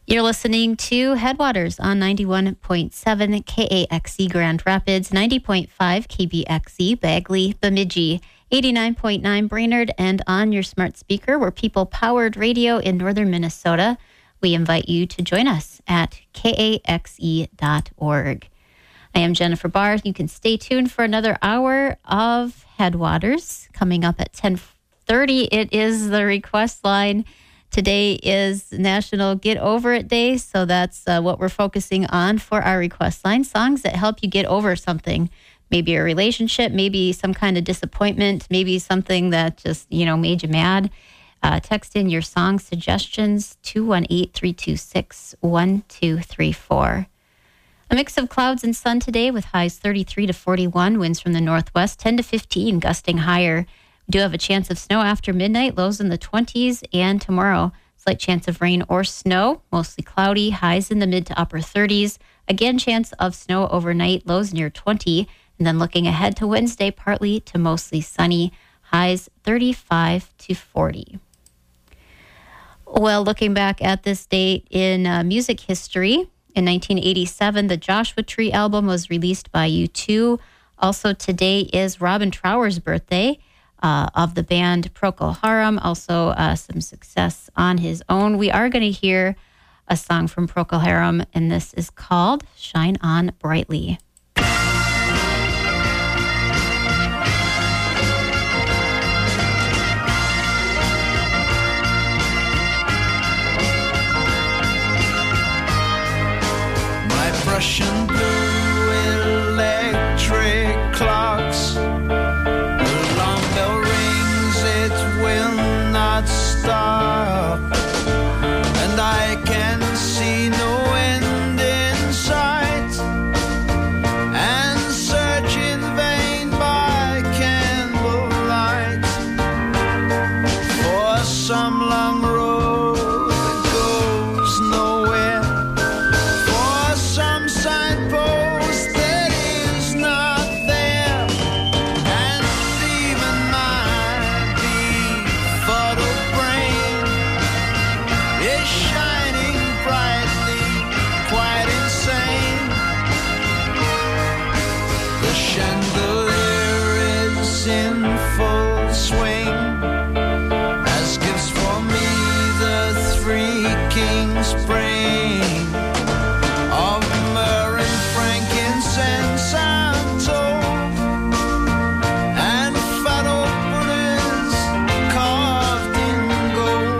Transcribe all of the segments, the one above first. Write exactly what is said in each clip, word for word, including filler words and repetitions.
You're listening to Headwaters on ninety-one point seven K A X E Grand Rapids, ninety point five K B X E Bagley, Bemidji, eighty-nine point nine Brainerd, and on your smart speaker, we're people-powered radio in northern Minnesota. We invite you to join us at K A X E dot org. I am Jennifer Barr. You can stay tuned for another hour of Headwaters. Coming up at ten thirty, it is the request line. Today is National Get Over It Day, so that's uh, what we're focusing on for our request line. Songs that help you get over something, maybe a relationship, maybe some kind of disappointment, maybe something that just, you know, made you mad. Uh, text in your song suggestions, two one eight, three two six, one two three four. A mix of clouds and sun today with highs thirty-three to forty-one, winds from the northwest, ten to fifteen, gusting higher. We do have a chance of snow after midnight, lows in the twenties, and tomorrow, slight chance of rain or snow, mostly cloudy, highs in the mid to upper thirties. Again, chance of snow overnight, lows near twenty. And then looking ahead to Wednesday, partly to mostly sunny, highs thirty-five to forty. Well, looking back at this date in uh, music history, in nineteen eighty-seven, the Joshua Tree album was released by U two. Also today is Robin Trower's birthday. Uh, of the band Procol Harum, also uh, some success on his own. We are going to hear a song from Procol Harum, and this is called Shine On Brightly. My Prussian blue electric clocks, stop, and I can see no end in sight, and search in vain by candlelight for some long road that goes nowhere, for some signpost that is not there, and even my befuddled is shining brightly, quite insane. The chandelier is in full swing, as gifts for me the three kings bring, of myrrh and frankincense I'm told, and fat Buddhas carved in gold.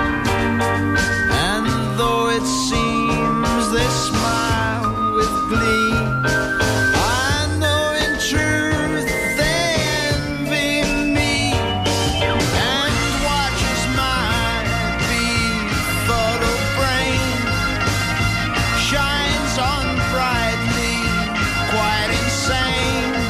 It seems they smile with glee, I know in truth they envy me, and watch as my befuddled brain shines on brightly, quite insane.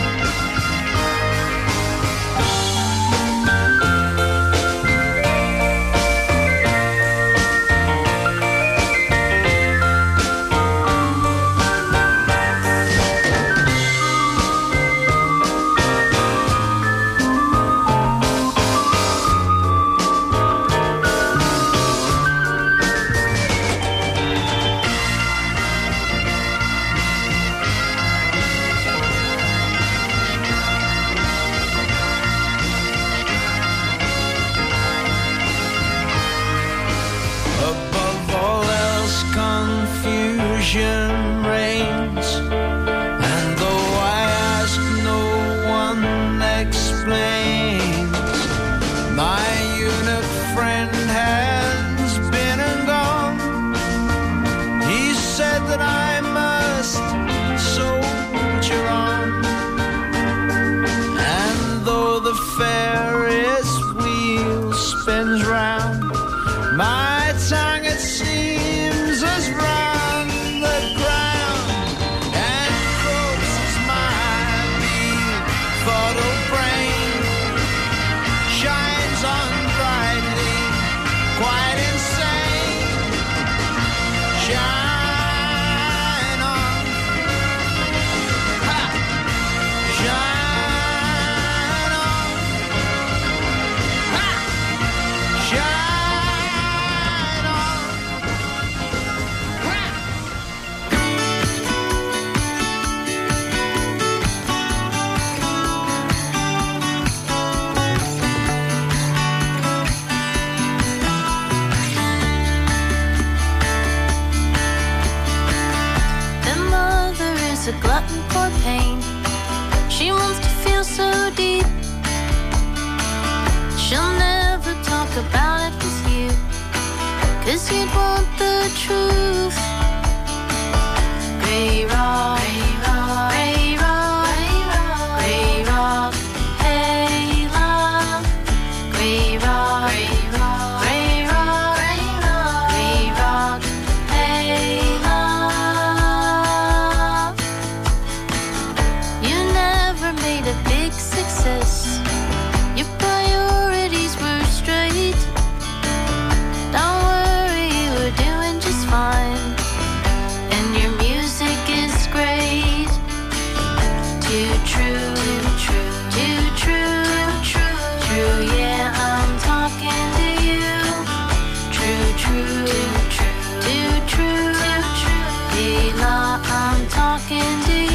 Confusion reigns, and though I ask, no one explains. My eunuch friend has been and gone. He said that I must soldier on, and though the Ferris wheel spins round, my tongue it seems as run the ground, and grows as my befuddled brain shines on brightly, quite insane. Shine on, ha, shine on, ha, shine on. a glutton for pain. She wants to feel so deep. She'll never talk about it with you, 'cause you'd want the truth. Gray rock, gray rock, gray rock, gray rock, hey love. Gray rock, gray rock, gray rock, gray rock, hey love. You never made a big success. Your priorities were straight. Don't worry, you were doing just fine. And your music is great. Too true, too true, too true, true, true. Yeah, I'm talking to you. True, true, too true, too true, too true. Hey, love, I'm talking to you.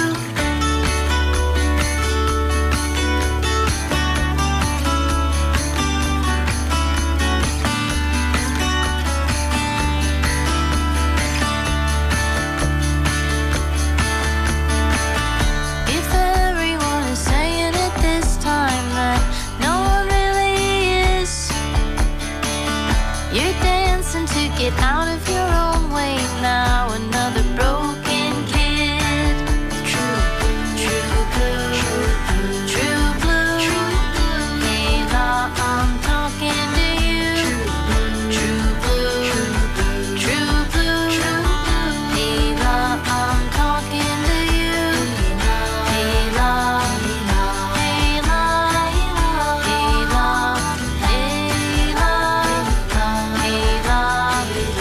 Get out of your own way now, another broken kid. True, true blue, true blue. Hey, love, I'm talking to you. True blue, true blue. Hey, love, I'm talking to you. Hey, love, hey, love, hey, love, hey, love, hey, love.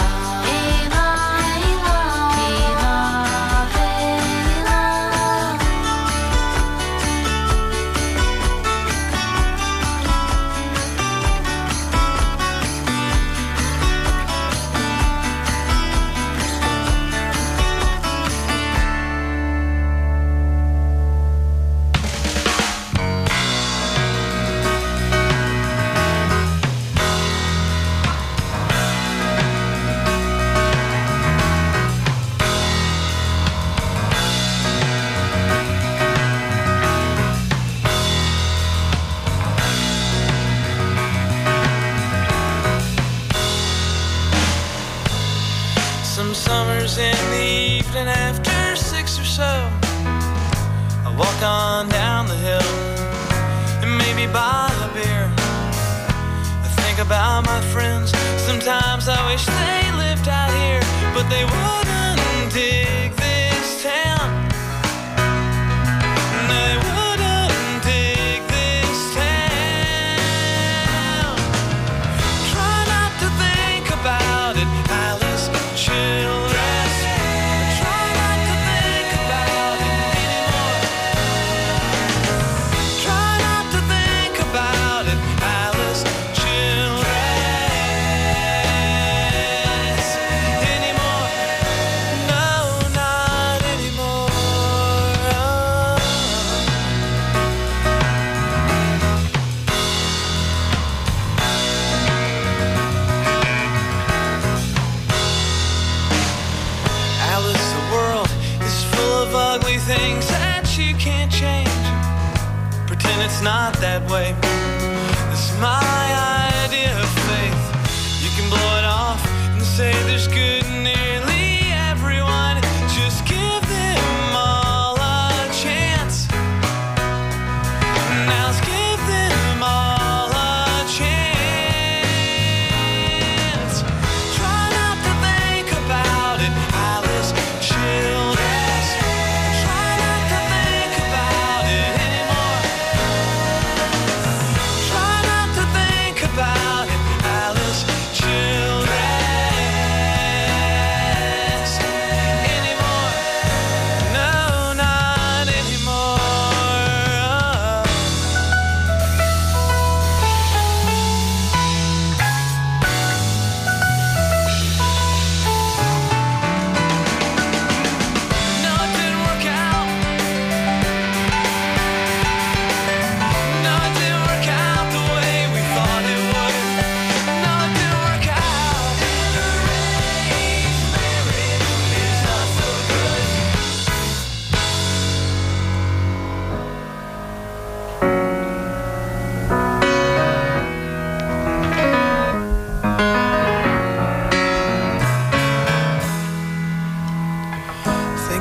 Some summers in the evening after six or so, I walk on down the hill and maybe buy a beer. I think about my friends. Sometimes I wish they lived out here, but they wouldn't dig this town. They wouldn't dig this town. Try not to think about it, Alice. Children, try not to think about it anymore. Try not to think about it, Alice. Children, anymore. No, not anymore. Alice, the world is full of ugly things that you can't change. Pretend it's not that way. This is my idea of faith. You can blow it off and say there's good in nearly everyone. Just give them all a chance. Now let's give them all a chance. Try not to think about it, Alice. Children, try not to think about it anymore. Try not to think about it, Alice. Children.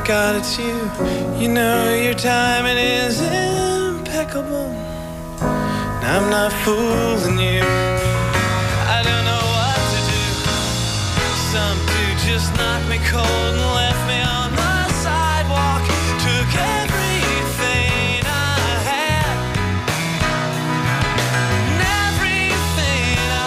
God, it's you. You know your timing is impeccable. And I'm not fooling you. I don't know what to do. Some dude just knocked me cold and left me on the sidewalk. Took everything I had. And everything I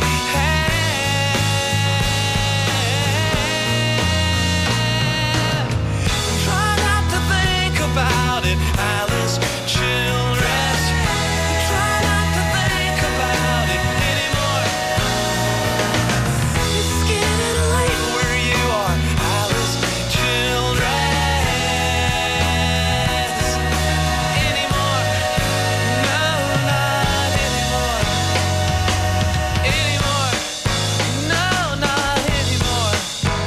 had. Try not to think about it, Alice Childress. Try not to think about it anymore. It's getting late where you are, Alice Childress. Anymore. No, not anymore. Anymore. No, not anymore.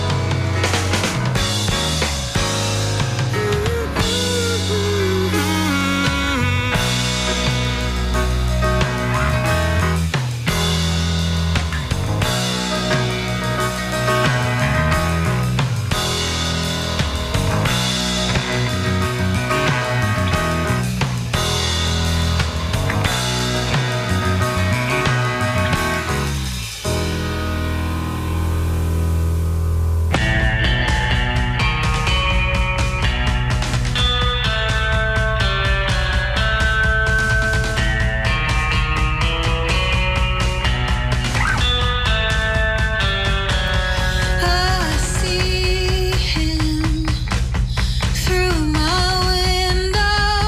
I see him through my window,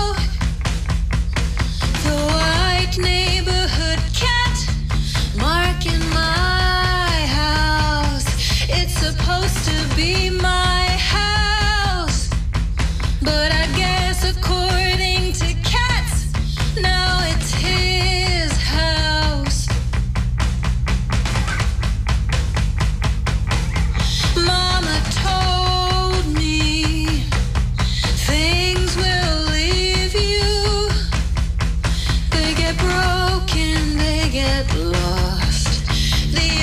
the white neighborhood cat marking my house. It's supposed to be my house, but I guess according to cats, now it's his house. Mama told me things will leave you. They get broken, they get lost. The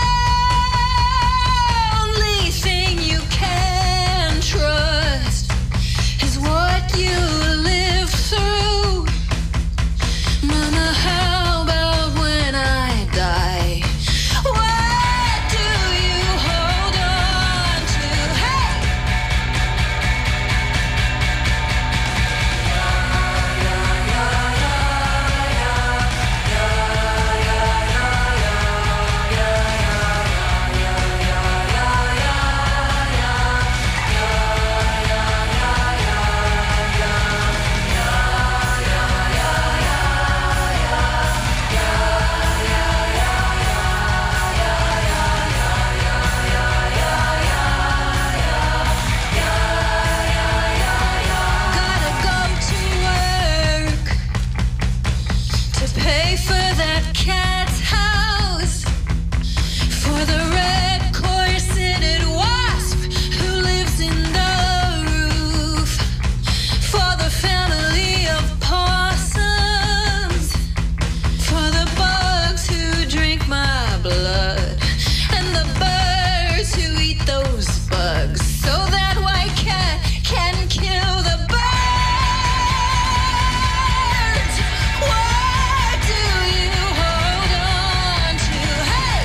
only thing you can trust is what you live through. Mama, how about when I die? What do you hold on to? Hey! Gotta go to work to pay for that cat's house, for the red corseted wasp who lives in the roof, for the family of possums, for the bugs who drink my blood, and the birds who eat those bugs, so that white cat can kill the birds. What do you hold on to? Hey!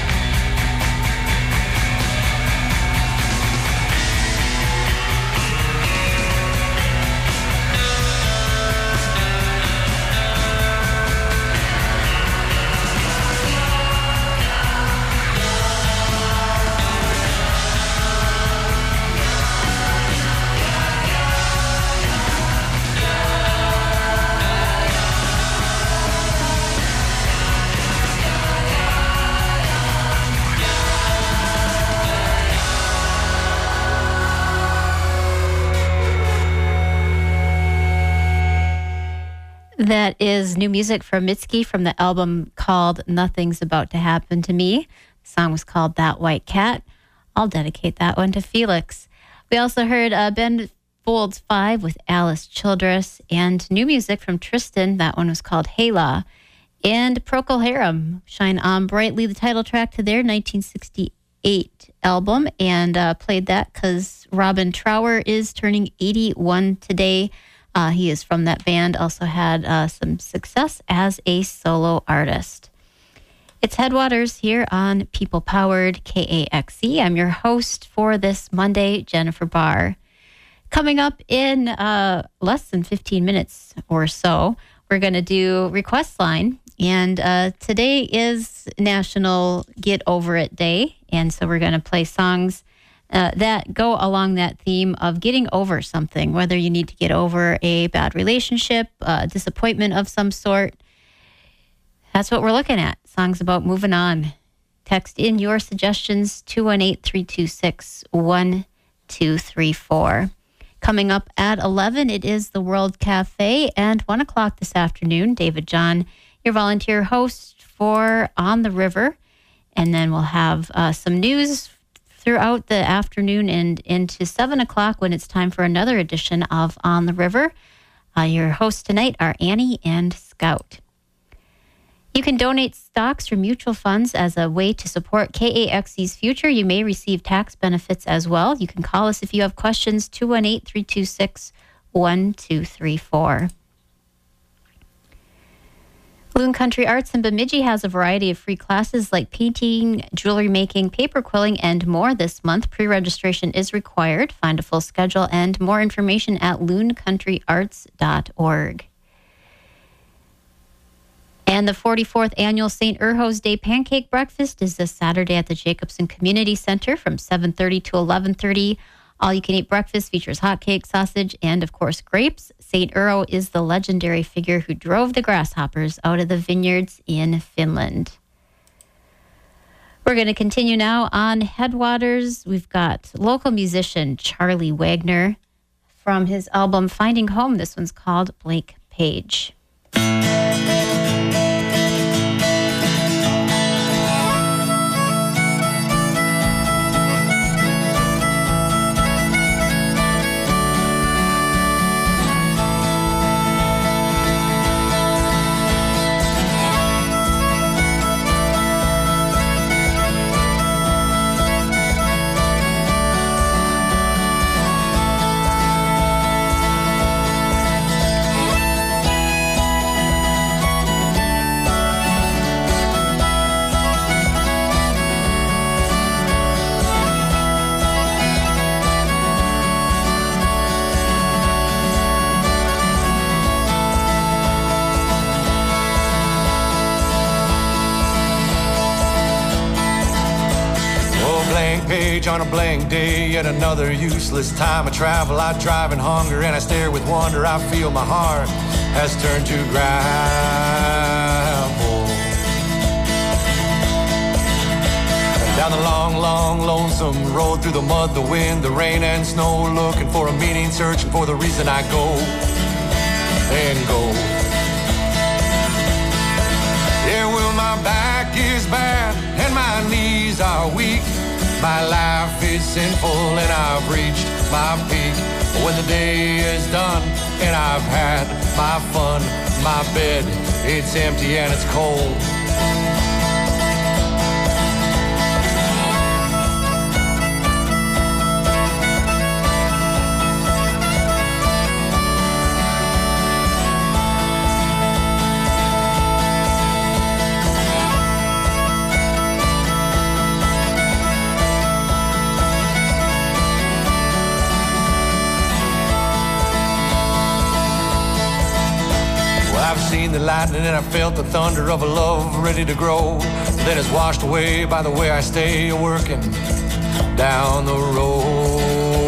That is new music from Mitski from the album called Nothing's About to Happen to Me. The song was called That White Cat. I'll dedicate that one to Felix. We also heard uh, Ben Folds five with Alice Childress, and new music from Tristan. That one was called Hayla. And Procol Harum, Shine On Brightly, the title track to their nineteen sixty eight album, and uh, played that because Robin Trower is turning eighty-one today. Uh, he is from that band, also had uh, some success as a solo artist. It's Headwaters here on People Powered K A X E. I'm your host for this Monday, Jennifer Barr. Coming up in uh, less than fifteen minutes or so, we're going to do Request Line. And uh, today is National Get Over It Day. And so we're going to play songs uh, that go along that theme of getting over something, whether you need to get over a bad relationship, uh, disappointment of some sort. That's what we're looking at. Songs about moving on. Text in your suggestions, two one eight, three two six, one two three four. Coming up at eleven, it is the World Cafe, and one o'clock this afternoon, David John, your volunteer host for On the River. And then we'll have uh, some news throughout the afternoon and into seven o'clock when it's time for another edition of On the River. Uh, your hosts tonight are Annie and Scout. You can donate stocks or mutual funds as a way to support K A X E's future. You may receive tax benefits as well. You can call us if you have questions, two one eight, three two six, one two three four. Loon Country Arts in Bemidji has a variety of free classes like painting, jewelry making, paper quilling, and more this month. Pre-registration is required. Find a full schedule and more information at loon country arts dot org. And the forty-fourth Annual Saint Urho's Day Pancake Breakfast is this Saturday at the Jacobson Community Center from seven thirty to eleven thirty. All-you-can-eat breakfast features hotcakes, sausage, and, of course, grapes. Saint Urho is the legendary figure who drove the grasshoppers out of the vineyards in Finland. We're going to continue now on Headwaters. We've got local musician Charlie Wagner from his album Finding Home. This one's called Blank Page. On a blank day, yet another useless time of travel. I drive in hunger and I stare with wonder. I feel my heart has turned to gravel. And down the long, long, lonesome road, through the mud, the wind, the rain and snow, looking for a meaning, searching for the reason I go and go. Yeah, well, my back is bad and my knees are weak. My life is sinful and I've reached my peak. When the day is done and I've had my fun, my bed, it's empty and it's cold. I've seen the lightning and I felt the thunder of a love ready to grow. Then it's washed away by the way I stay working down the road.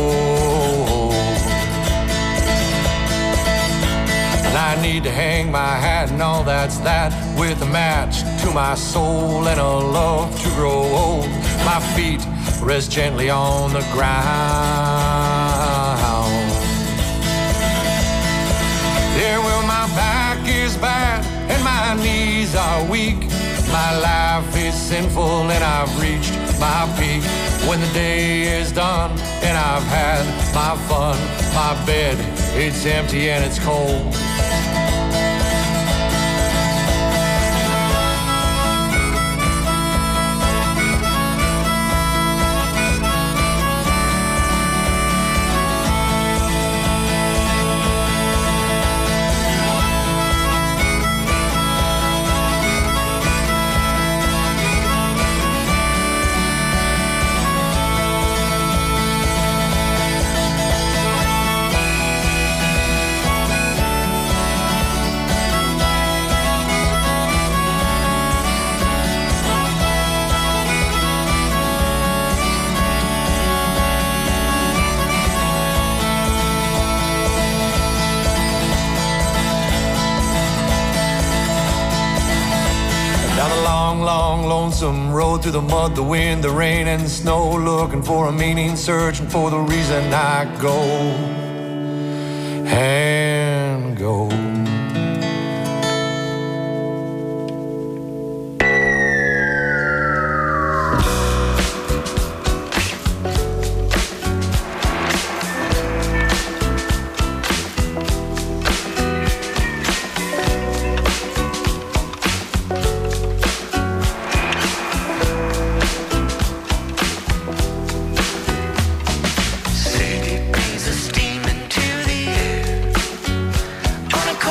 And I need to hang my hat and all that's that, with a match to my soul and a love to grow old. My feet rest gently on the ground. Yeah, well, my back is bad and my knees are weak. My life is sinful and I've reached my peak. When the day is done and I've had my fun, my bed, it's empty and it's cold. lonesome road through the mud, the wind, the rain, and the snow, looking for a meaning, searching for the reason I go and go. City breeze is steaming to the air on a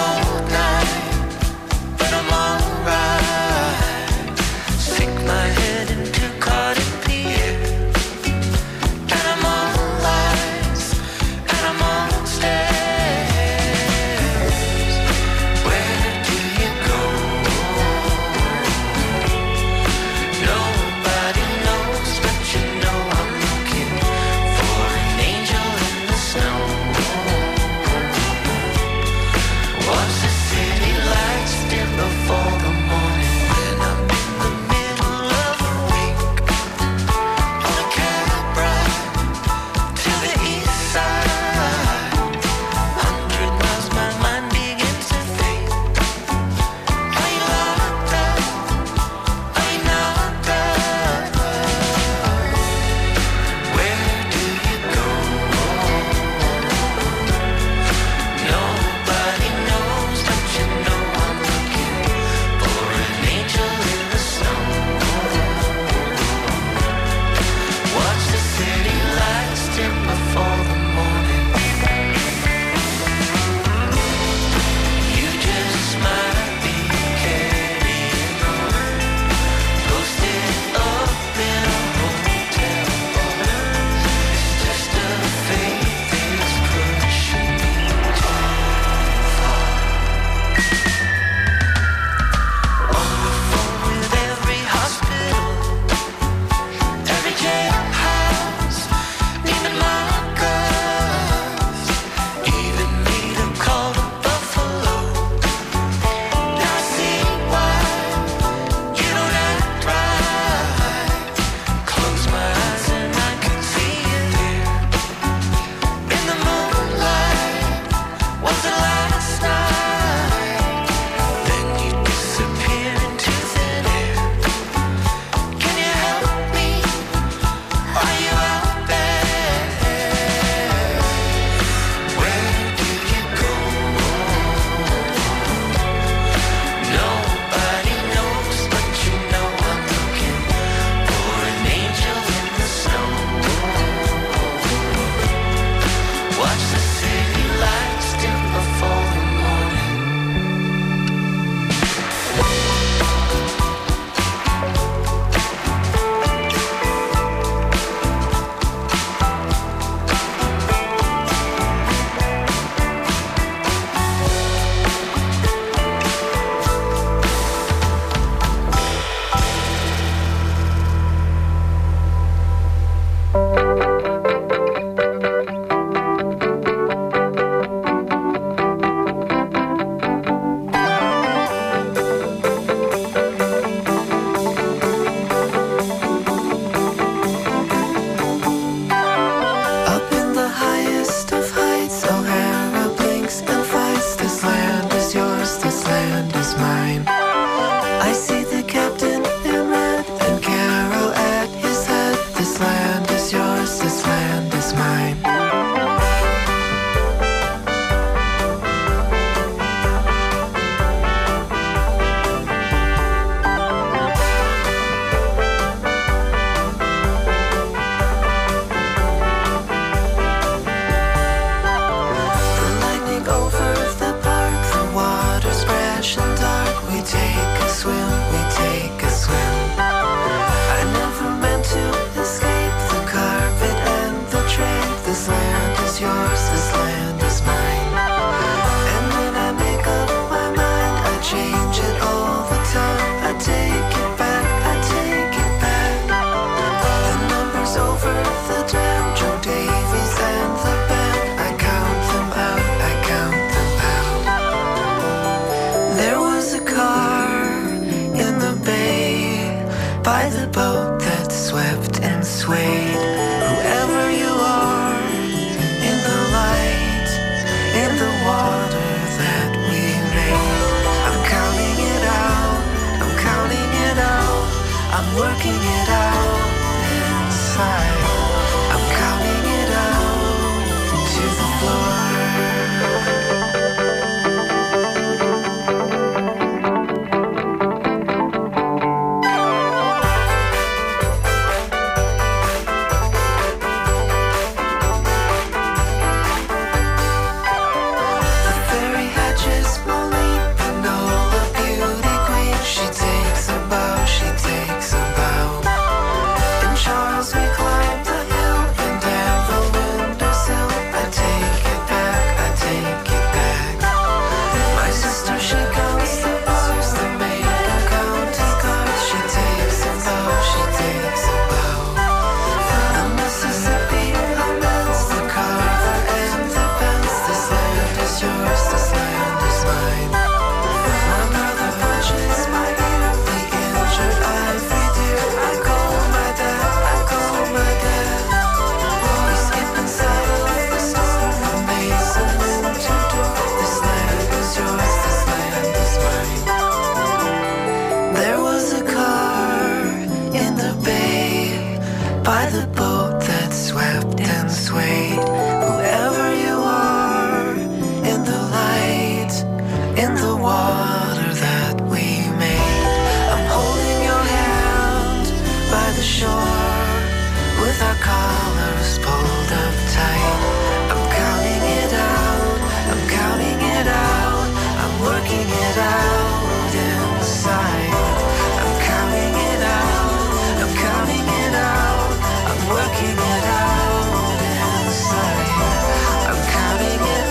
and swayed. Whoever you are, in the light, in the water that we made. I'm holding your hand by the shore, with our collars pulled up tight. I'm counting it out, I'm counting it out, I'm working it out inside. I'm counting it out, I'm counting it out, I'm working it out inside. I'm counting it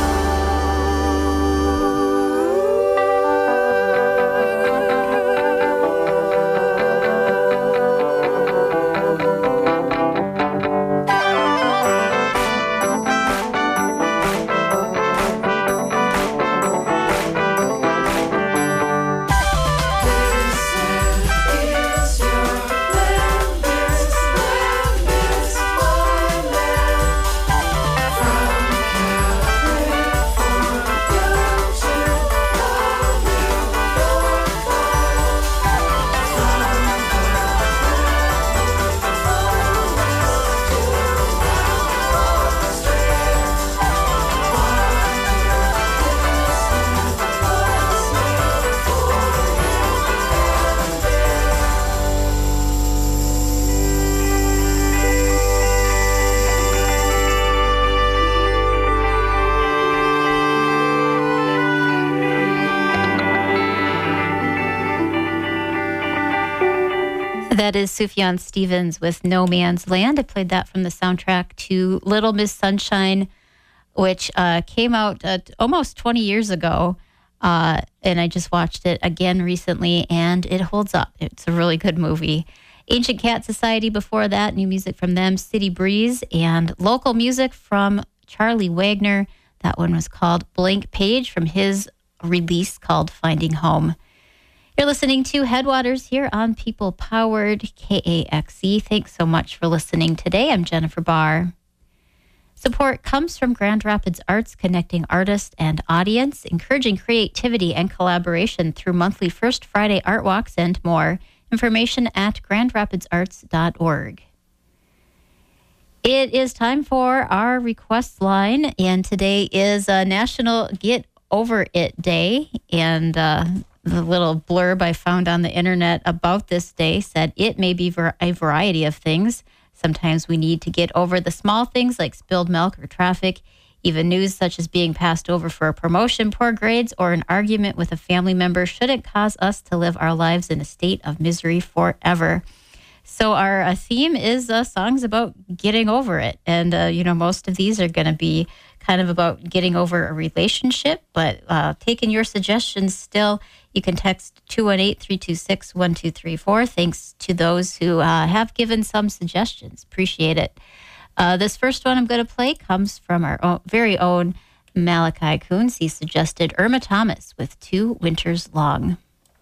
That is Sufjan Stevens with No Man's Land. I played that from the soundtrack to Little Miss Sunshine, which uh, came out uh, almost twenty years ago. Uh, and I just watched it again recently, and it holds up. It's a really good movie. Ancient Cat Society before that, new music from them, City Breeze, and local music from Charlie Wagner. That one was called Blank Page from his release called Finding Home. You're listening to Headwaters here on People Powered K A X E. Thanks so much for listening today. I'm Jennifer Barr. Support comes from Grand Rapids Arts, connecting artist and audience, encouraging creativity and collaboration through monthly First Friday art walks and more. Information at grand rapids arts dot org. It is time for our request line, and today is a National Get Over It Day, and uh, the little blurb I found on the internet about this day said it may be a variety of things. Sometimes we need to get over the small things like spilled milk or traffic, even news such as being passed over for a promotion, poor grades, or an argument with a family member shouldn't cause us to live our lives in a state of misery forever. So our uh, theme is uh, songs about getting over it. And, uh, you know, most of these are going to be kind of about getting over a relationship, but uh, taking your suggestions still, you can text two one eight, three two six, one two three four. Thanks to those who uh, have given some suggestions. Appreciate it. Uh, this first one I'm going to play comes from our own, very own Malachi Coons. He suggested Irma Thomas with Two Winters Long.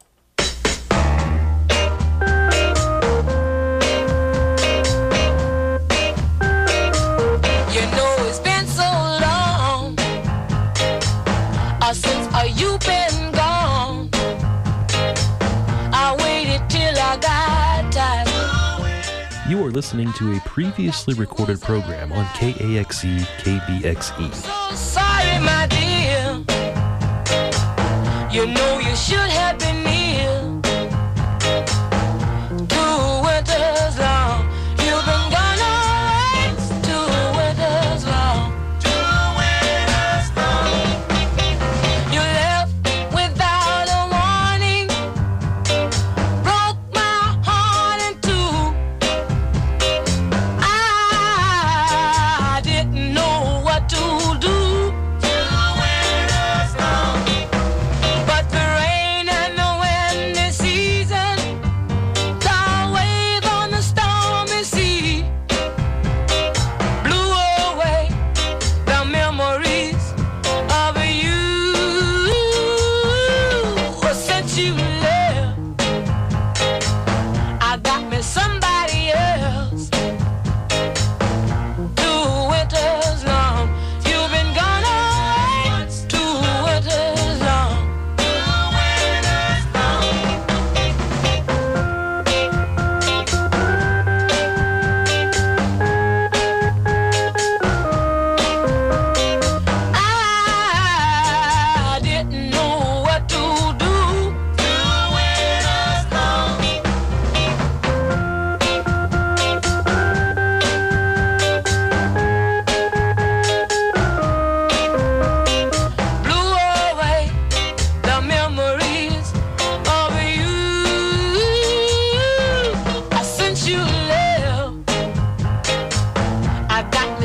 You've been gone. I waited till I got tired. You are listening to a previously recorded program on K A X E K B X E. So sorry, my dear. You know you should have been near. Two winters long. You've been gone always. Two winters long. But the rain and the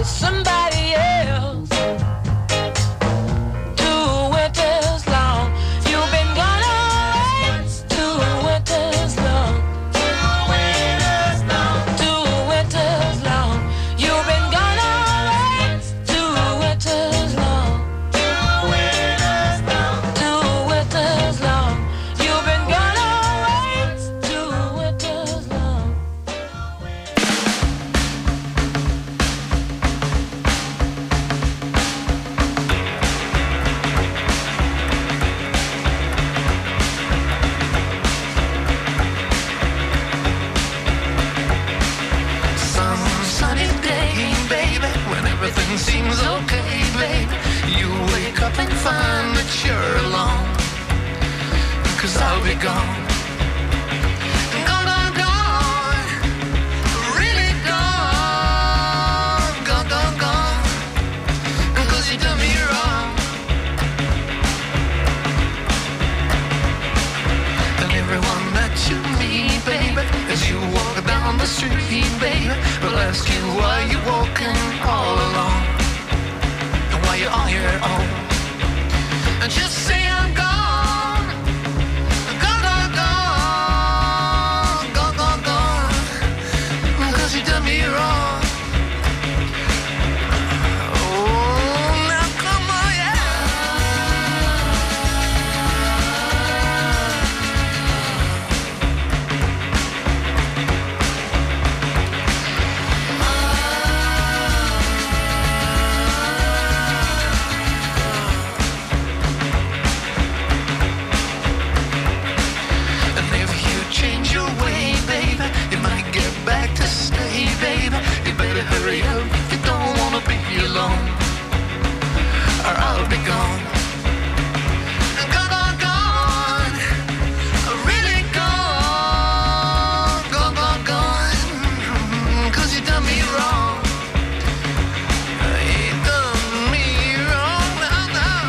somebody else. Two winters long, you've been gone always. Two winters long, two winters long, two winters long, you've been gone always. Two winters long, two winters long, two winters long, you've been gone always. Two winters long. Some sunny day, baby, when everything seems okay, baby, you wake up and find that you're alone. 'Cause I'll be gone. Gone, gone, gone. Really gone. Gone, gone, gone. 'Cause you done me wrong. And everyone that you meet, baby, as you walk down the street, baby, will ask you why you're walking all alone and why you're on your own. And just say I'm gone, gone, gone, gone, gone, gone, gone, 'cause you done me wrong. Oh, now come on, yeah. And if you change your way, baby, you might get back to stay, baby. You better hurry up if you don't wanna be alone, or I'll be gone. Gone, gone, gone. Really gone. Gone, gone, gone. 'Cause you done me wrong. You done me wrong. Now, now.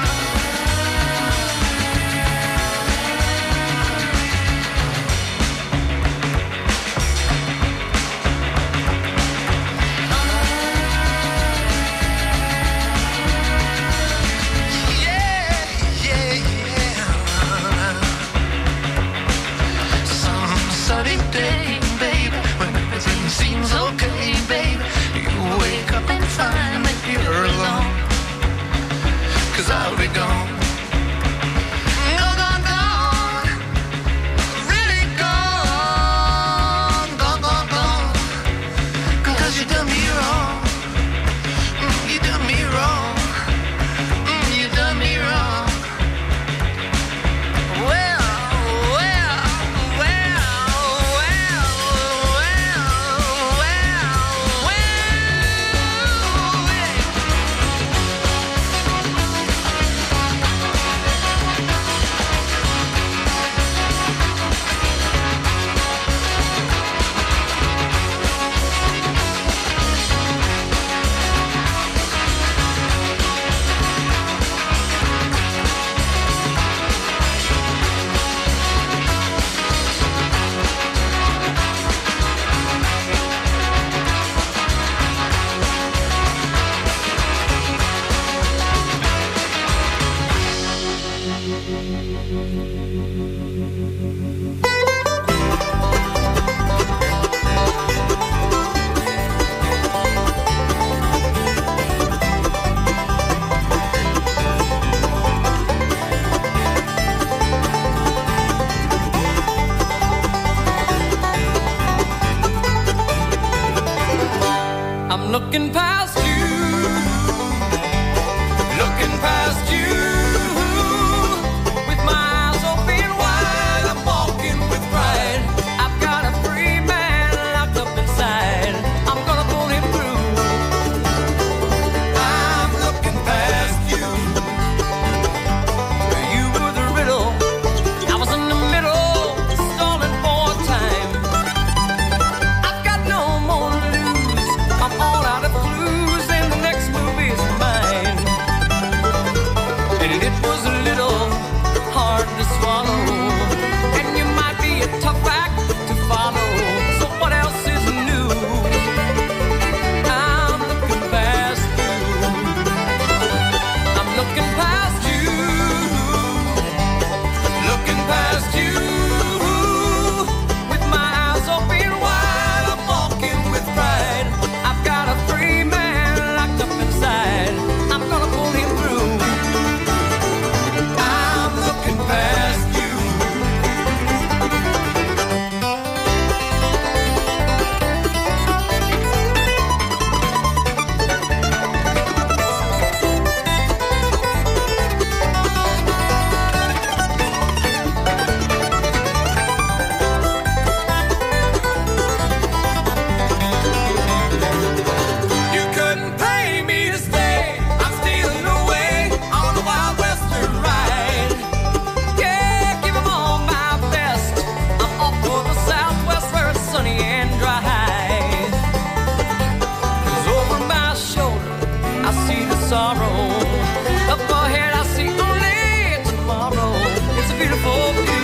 sorrow. Up ahead I see only tomorrow. It's a beautiful view.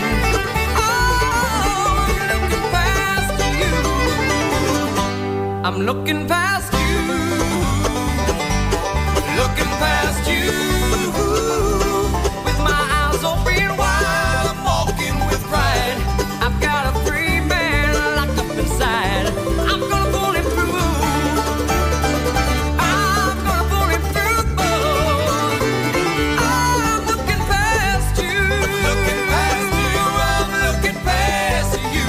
Oh, I'm looking past you. I'm looking past you. Looking past you. With my eyes open wide, I'm walking with pride. I've got a free man locked up inside. I'm gonna pull him through. I'm gonna pull him through. I'm looking past you. Looking past you. I'm looking past you.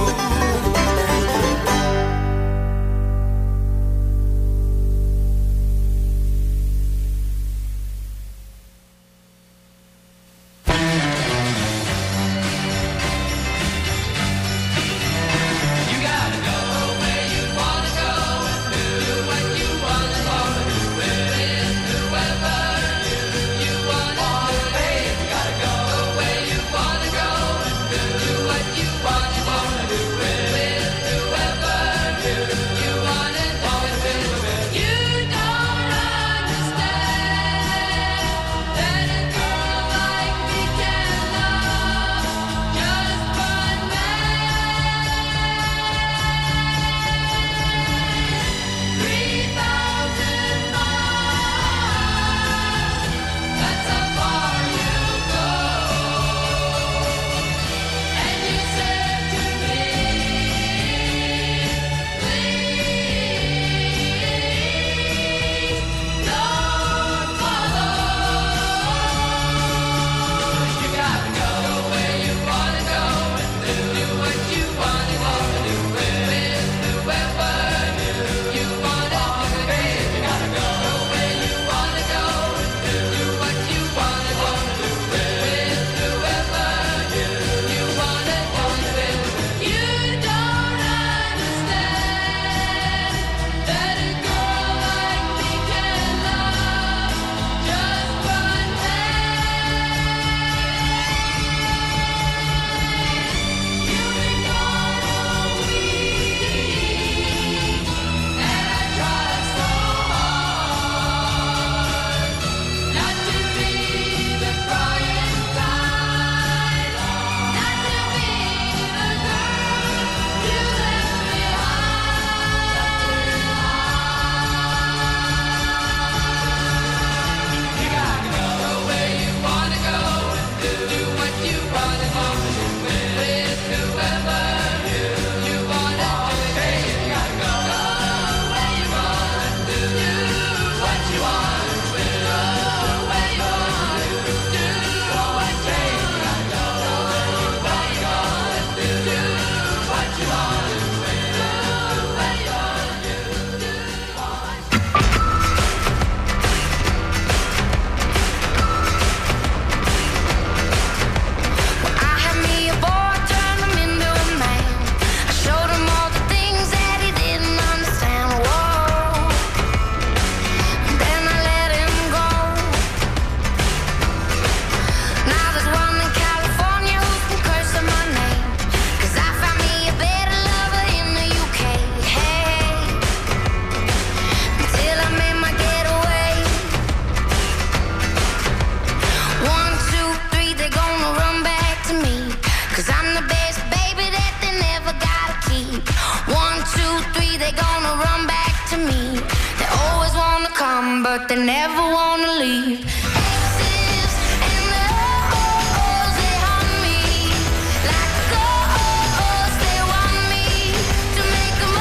But they never wanna leave. Exes and the O's, they haunt me like ghosts. They want me to make them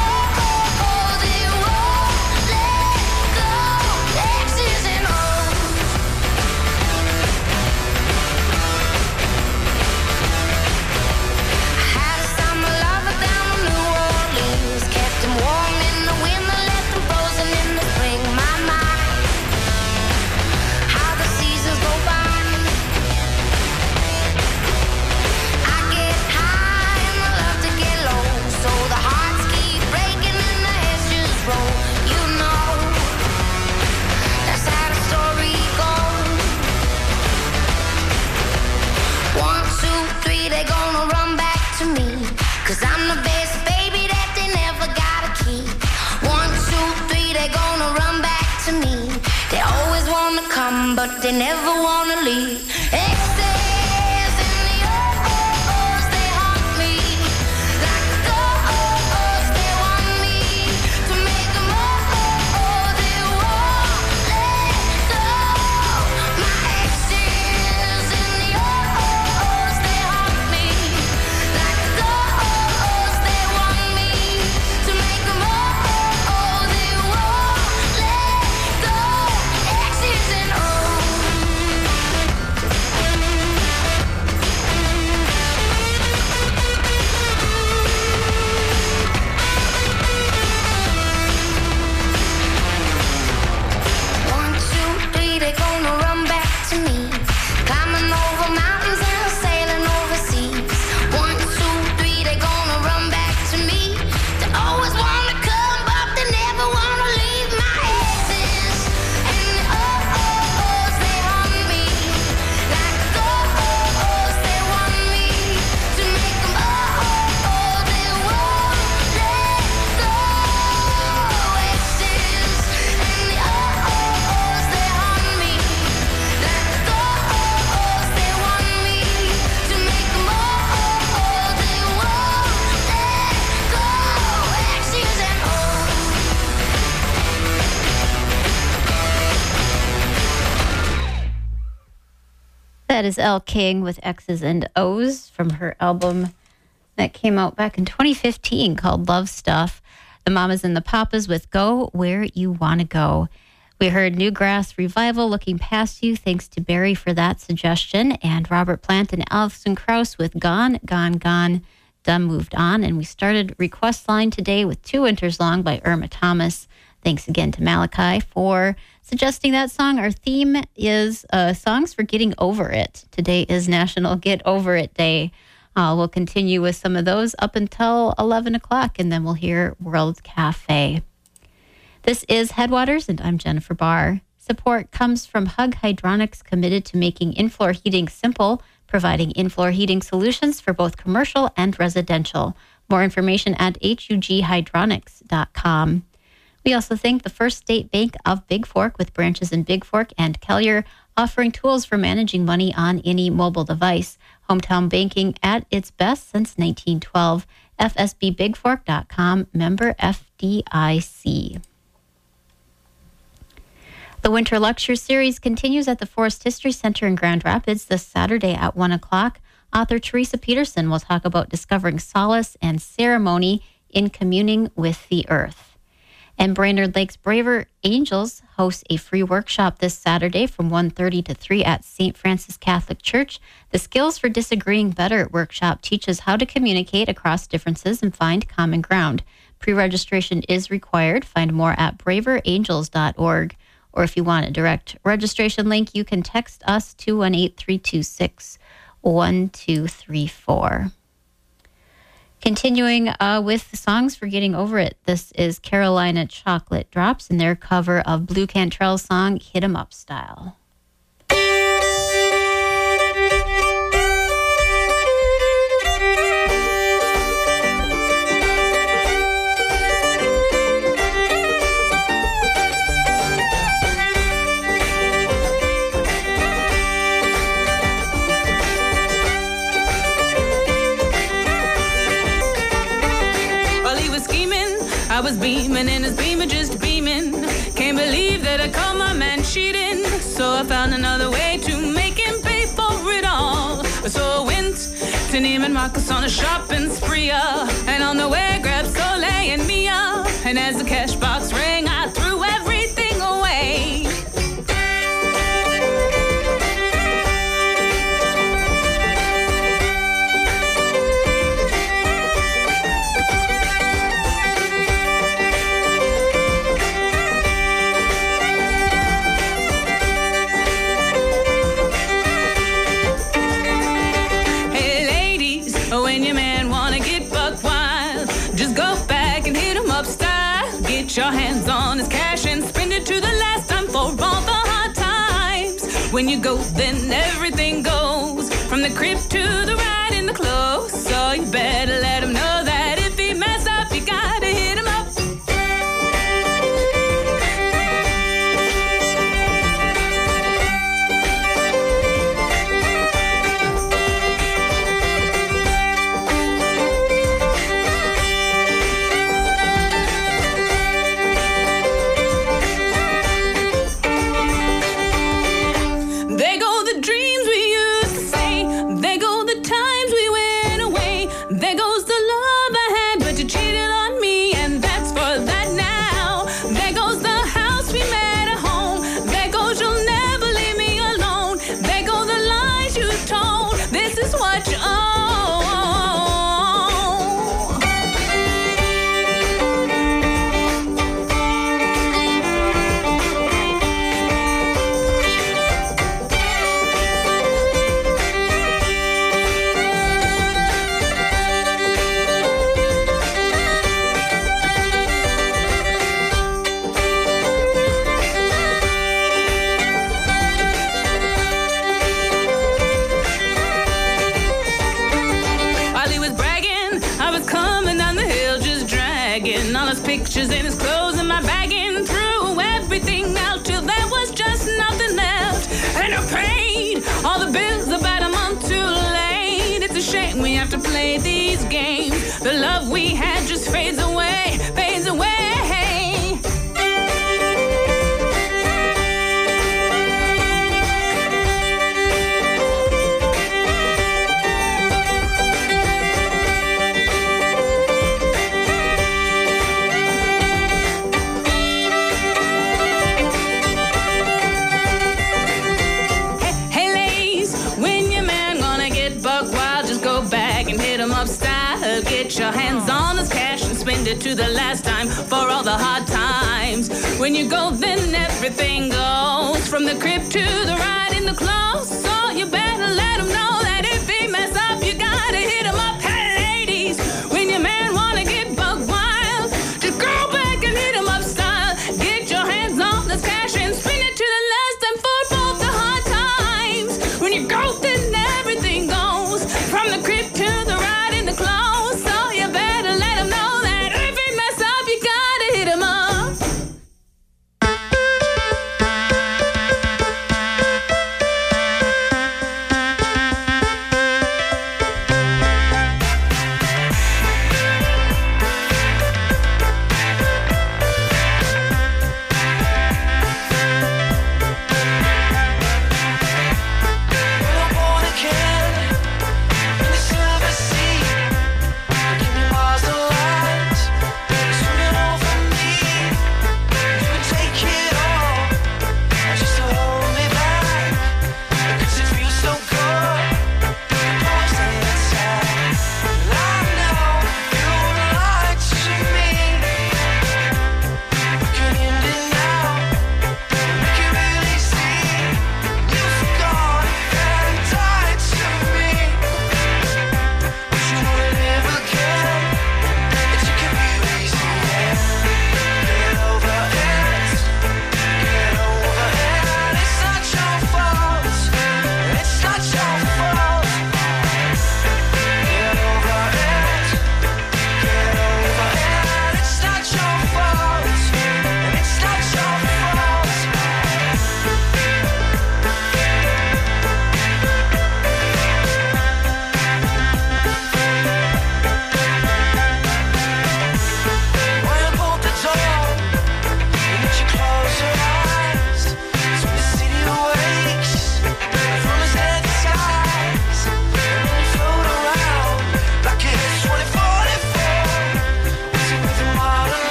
all. They won't let go. Exes and O's. I had a summer lover down in New Orleans, kept him warm in the winter, left him frozen in the spring. My mind. but they never wanna leave. Exes in the O's, they haunt me like the O's, they want me to make them oh, they won't let go. My exes in the O's, they haunt me like the O's, they want me to make them oh, they won't let go. Exes and O's. One, two, three, they gonna run back to me. Climbing over mountains and sailing overseas. One, two, three, they gonna run back to me. They always wanna come, but they never wanna leave. My exes and the O's, they haunt me like the O's, they want me to make them oh, they won't let go. Exes and the O's, they haunt me like the O's, they want me to make them oh, they won't let go. Exes and O's. That is Elle King with X's and O's from her album that came out back in twenty fifteen called Love Stuff. The Mamas and the Papas with Go Where You Wanna Go. We heard Newgrass Revival, Looking Past You, thanks to Barry for that suggestion, and Robert Plant and Alison Krauss with Gone, Gone, Gone, Done Moved On. And we started Request Line today with Two Winters Long by Irma Thomas. Thanks again to Malachi for suggesting that song. Our theme is uh, songs for getting over it. Today is National Get Over It Day. Uh, we'll continue with some of those up until eleven o'clock, and then we'll hear World Cafe. This is Headwaters, and I'm Jennifer Barr. Support comes from Hug Hydronics, committed to making in-floor heating simple, providing in-floor heating solutions for both commercial and residential. More information at hug hydronics dot com. We also thank the First State Bank of Big Fork, with branches in Big Fork and Kelliher, offering tools for managing money on any mobile device. Hometown banking at its best since nineteen twelve. F S B big fork dot com, member F D I C. The Winter Lecture Series continues at the Forest History Center in Grand Rapids this Saturday at one o'clock. Author Teresa Peterson will talk about discovering solace and ceremony in communing with the earth. And Brainerd Lake's Braver Angels hosts a free workshop this Saturday from one thirty to three at Saint Francis Catholic Church. The Skills for Disagreeing Better workshop teaches how to communicate across differences and find common ground. Pre-registration is required. Find more at braver angels dot org. Or if you want a direct registration link, you can text us two one eight, three two six, one two three four. Continuing uh, with songs for getting over it, this is Carolina Chocolate Drops and their cover of Blue Cantrell's song, Hit 'em Up Style. I was beaming and his beamer just beaming. Can't believe that I caught my man cheating. So I found another way to make him pay for it all. So I went to Neiman Marcus on a shopping spree, uh, and on the way grabbed Soleil and Mia. And as the cash box rang, I threw everything away. Your hands on his cash and spend it to the last time for all the hard times. When you go, then everything goes, from the crib to the ride in the clothes. So you better let him know that if he mess up, you gotta hit him up. have to play these games. The love we had just fades away, fades away. Get your hands on his cash and spend it to the last time for all the hard times. When you go, then everything goes. From the crib to the ride in the clothes. So you better let him know that if he mess up, you gotta hit him up. Hey, ladies, when your man wanna get buck wild, just go back and hit him up style. Get your hands on this cash and spend it to the last time for both the hard times. When you go, then everything goes. From the crib to the ride in the clothes.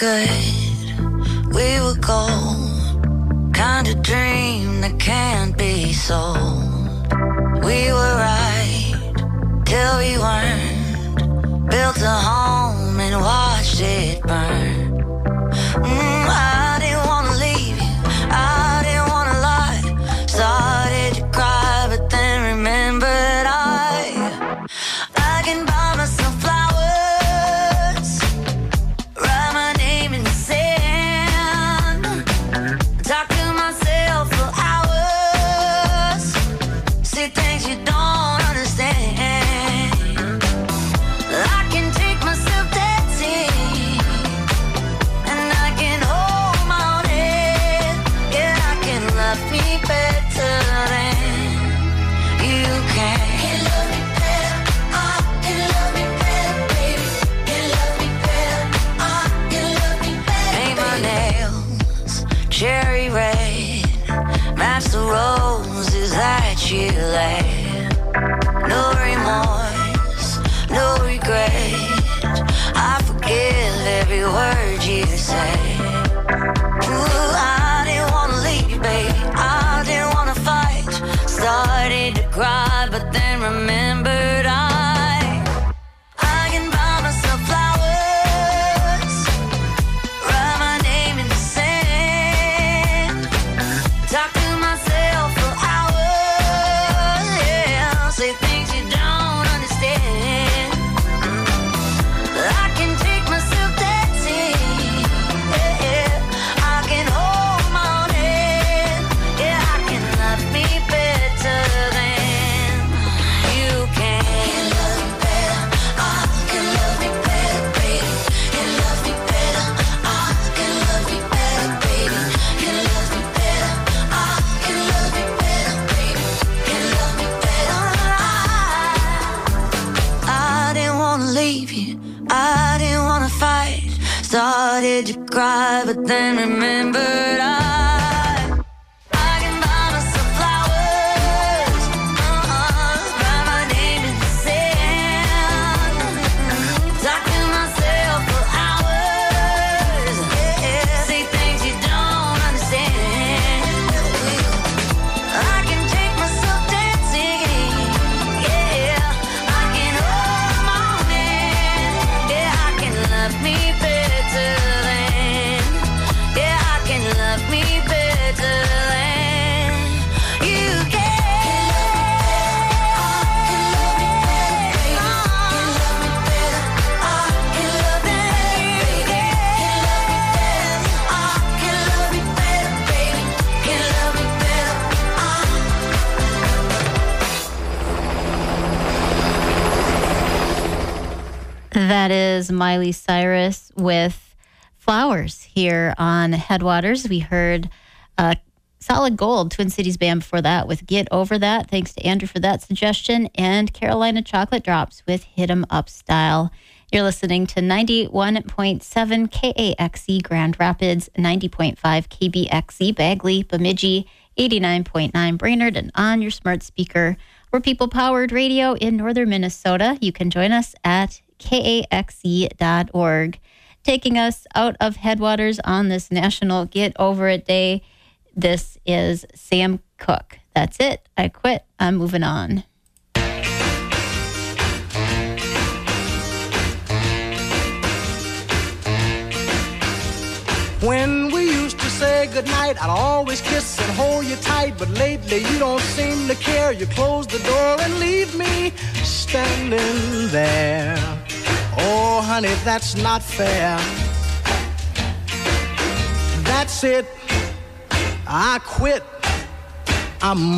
good, we were gold. Kind of dream that can't be sold. We were right till we weren't. Built a home and watched it burn. Mm, I didn't wanna leave you, I didn't wanna lie. Started to cry, but then remembered I I can buy myself flowers, write my name in the sand, talk to myself for hours, say things you don't understand. I can take myself dancing, and I can hold my own head. Yeah, I can love me better than you can. Can love me better, I can love me better, baby. Can love me better, I can love me better. Paint my nails cherry red, match the roses that you laid. No remorse, no regret. I forgive every word you say. Ooh, I didn't wanna leave, baby. I didn't wanna fight. Started to cry, but then remembered I I can buy myself flowers, write my name in the sand, talk to myself for hours. Yeah, say things you don't understand. I can take myself dancing. Yeah, yeah. I can hold my own head. Yeah, I can love me better than you can. Can love me better, I can love me better, baby. Can love me better, I can love me better, baby. Can love me better, I can love me better, baby. Can love me better, I I didn't wanna leave you, I didn't wanna fight. Started to cry, but then remembered I I can buy myself flowers, uh-uh, write my name in the sand, talk to myself for hours. Yeah, say things you don't understand. I can take myself dancing. Yeah, I can hold my own hand. Yeah, I can love me better than. Yeah, I can love me better than you can. Can love me better, I can love me better, baby. Can love me better, I That is Miley Cyrus with Flowers here on Headwaters. We heard uh, Solid Gold, Twin Cities Band before that with Get Over That. Thanks to Andrew for that suggestion. And Carolina Chocolate Drops with Hit 'em Up Style. You're listening to ninety-one point seven K A X E Grand Rapids, ninety point five K B X E Bagley, Bemidji, eighty-nine point nine Brainerd, and on your smart speaker. We're people-powered radio in northern Minnesota. You can join us at K A X E dot org. Taking us out of Headwaters on this National Get Over It Day, this is Sam Cooke. That's it. I quit. I'm moving on. When we used to say goodnight, I'd always kiss and hold you tight. But lately you don't seem to care. You close the door and leave me standing there. Oh, honey, that's not fair. That's it. I quit. I'm